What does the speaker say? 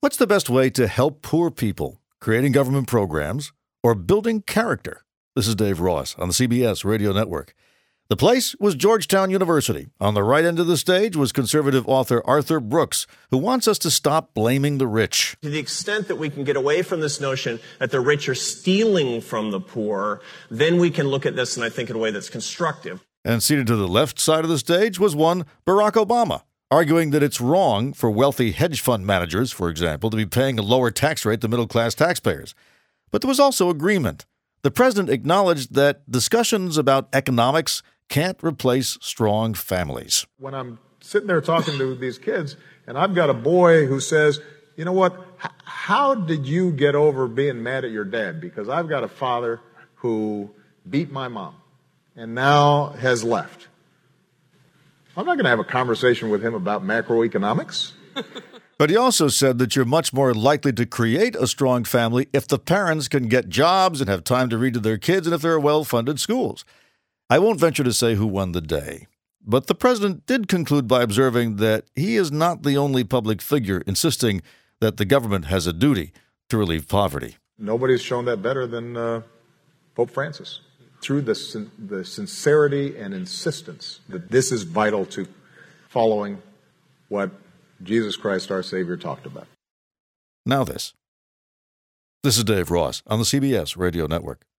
What's the best way to help poor people? Creating government programs or building character? This is Dave Ross on the CBS Radio Network. The place was Georgetown University. On the right end of the stage was conservative author Arthur Brooks, who wants us to stop blaming the rich. To the extent that we can get away from this notion that the rich are stealing from the poor, then we can look at this, and I think, in a way that's constructive. And seated to the left side of the stage was one Barack Obama, arguing that it's wrong for wealthy hedge fund managers, for example, to be paying a lower tax rate than middle-class taxpayers. But there was also agreement. The president acknowledged that discussions about economics can't replace strong families. When I'm sitting there talking to these kids, and I've got a boy who says, you know what, how did you get over being mad at your dad? Because I've got a father who beat my mom and now has left. I'm not going to have a conversation with him about macroeconomics. But he also said that you're much more likely to create a strong family if the parents can get jobs and have time to read to their kids and if there are well-funded schools. I won't venture to say who won the day, but the president did conclude by observing that he is not the only public figure insisting that the government has a duty to relieve poverty. Nobody's shown that better than Pope Francis, through the sincerity and insistence that this is vital to following what Jesus Christ, our Savior, talked about. Now this. This is Dave Ross on the CBS Radio Network.